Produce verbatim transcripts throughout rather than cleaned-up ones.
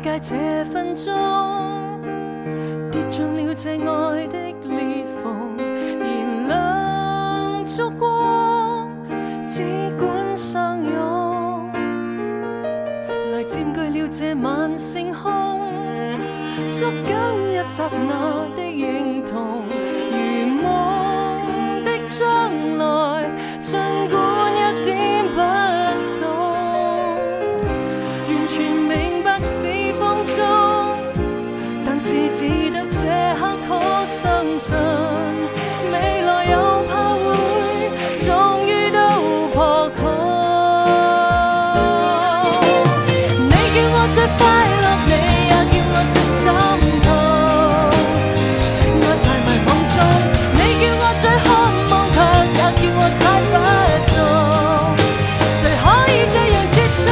界这分钟，跌进了这爱的裂缝，燃亮烛光，只管相拥，来占据了这晚星空，捉紧一刹那的認同，如夢的將來，儘管一點不懂，完全明白是放縱，但是只得這刻可相信，未來又怕會終於都破空。你叫我最快樂，你也叫我最心痛，愛在迷惘中，你叫我最渴望，卻也叫我猜不中，誰可以這樣接觸？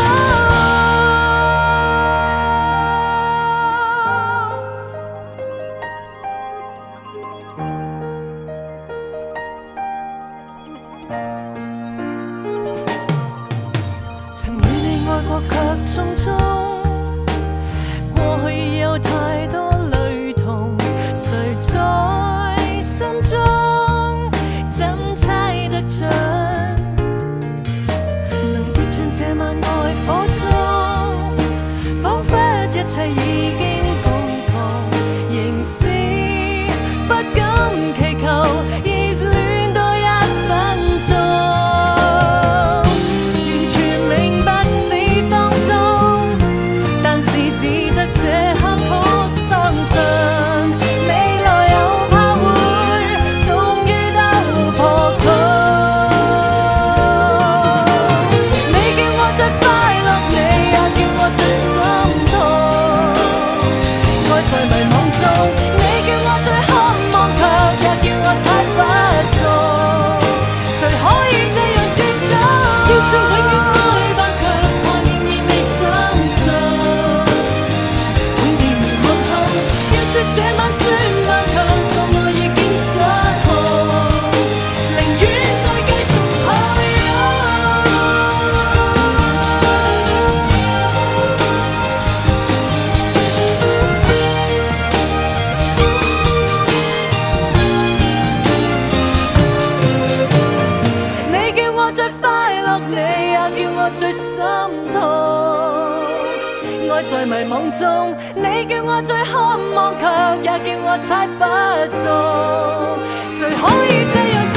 曾與你愛過卻匆匆，過去有太多淚痛，誰在心中怎猜得準？能跌進這晚愛火中，彷彿一切已經共同，仍是不敢祈求熱戀多一分鐘，完全明白是當中，但是只得這刻可相信，未來又怕會終於都破空。你叫我最快樂，你也叫我最心痛，愛在迷惘中，你叫我最渴望，卻也叫我猜不中，誰可以這樣接觸？要說永遠愛吧，卻怕仍然未相信，永地能看透。要說這晚算吧，卻個愛已經失控，寧願再繼續抱擁。你叫我最快樂，你也叫我最心痛，愛在迷惘中，你叫我最渴望，卻也叫我猜不中，誰可以這樣？